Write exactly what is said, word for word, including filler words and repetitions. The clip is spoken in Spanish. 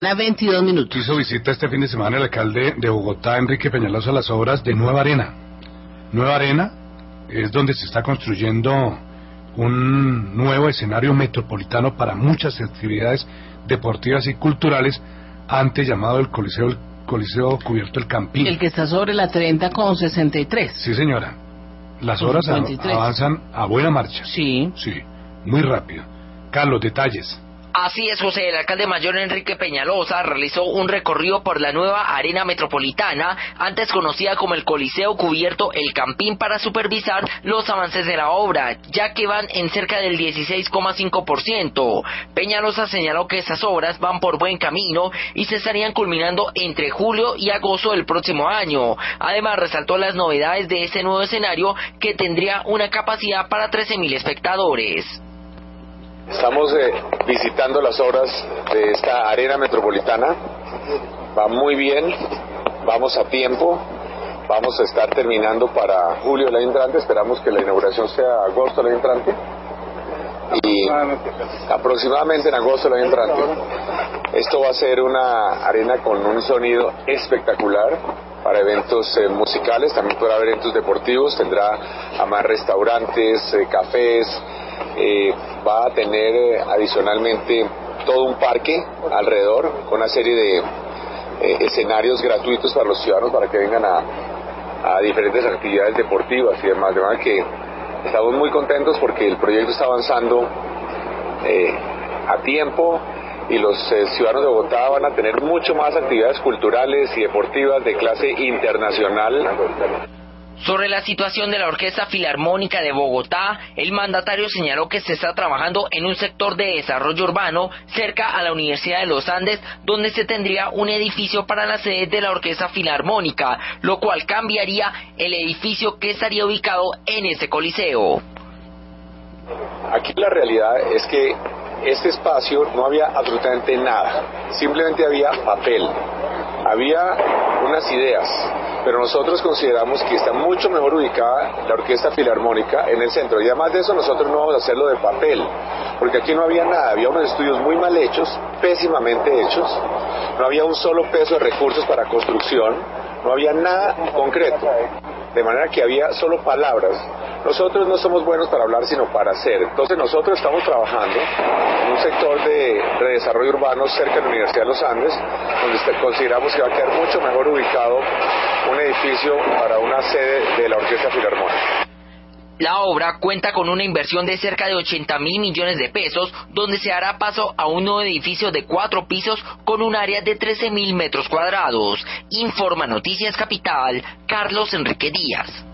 A veintidós minutos. Hizo visita este fin de semana el alcalde de Bogotá, Enrique Peñalosa, a las obras de Nueva Arena. Nueva Arena es donde se está construyendo un nuevo escenario metropolitano para muchas actividades deportivas y culturales, antes llamado el Coliseo, el Coliseo Cubierto El Campín. El que está sobre la treinta con sesenta y tres. Sí, señora. Las obras avanzan a buena marcha. Sí. Sí, muy rápido. Carlos, detalles. Así es, José. El alcalde mayor Enrique Peñalosa realizó un recorrido por la nueva arena metropolitana, antes conocida como el Coliseo Cubierto El Campín, para supervisar los avances de la obra, ya que van en cerca del dieciséis coma cinco por ciento. Peñalosa señaló que estas obras van por buen camino y se estarían culminando entre julio y agosto del próximo año. Además, resaltó las novedades de este nuevo escenario, que tendría una capacidad para trece mil espectadores. Estamos eh, visitando las obras de esta arena metropolitana. Va muy bien, vamos a tiempo, vamos a estar terminando para julio del año entrante. Esperamos que la inauguración sea agosto del año entrante, y aproximadamente en agosto del año entrante. Esto va a ser una arena con un sonido espectacular para eventos eh, musicales, también podrá haber eventos deportivos, tendrá además restaurantes, eh, cafés. Eh, va a tener eh, adicionalmente todo un parque alrededor, con una serie de eh, escenarios gratuitos para los ciudadanos, para que vengan a, a diferentes actividades deportivas y demás. De manera que estamos muy contentos porque el proyecto está avanzando eh, a tiempo, y los eh, ciudadanos de Bogotá van a tener mucho más actividades culturales y deportivas de clase internacional. Sobre la situación de la Orquesta Filarmónica de Bogotá, el mandatario señaló que se está trabajando en un sector de desarrollo urbano cerca a la Universidad de los Andes, donde se tendría un edificio para la sede de la Orquesta Filarmónica, lo cual cambiaría el edificio que estaría ubicado en ese coliseo. Aquí la realidad es que este espacio no había absolutamente nada, simplemente había papel, había unas ideas, pero nosotros consideramos que está mucho mejor ubicada la Orquesta Filarmónica en el centro, y además de eso nosotros no vamos a hacerlo de papel, porque aquí no había nada, había unos estudios muy mal hechos, pésimamente hechos, no había un solo peso de recursos para construcción, no había nada concreto, de manera que había solo palabras. Nosotros no somos buenos para hablar, sino para hacer. Entonces nosotros estamos trabajando en un sector de, de desarrollo urbano cerca de la Universidad de los Andes, donde consideramos que va a quedar mucho mejor ubicado un edificio para una sede de la Orquesta Filarmónica. La obra cuenta con una inversión de cerca de ochenta mil millones de pesos, donde se hará paso a un nuevo edificio de cuatro pisos con un área de trece mil metros cuadrados. Informa Noticias Capital, Carlos Enrique Díaz.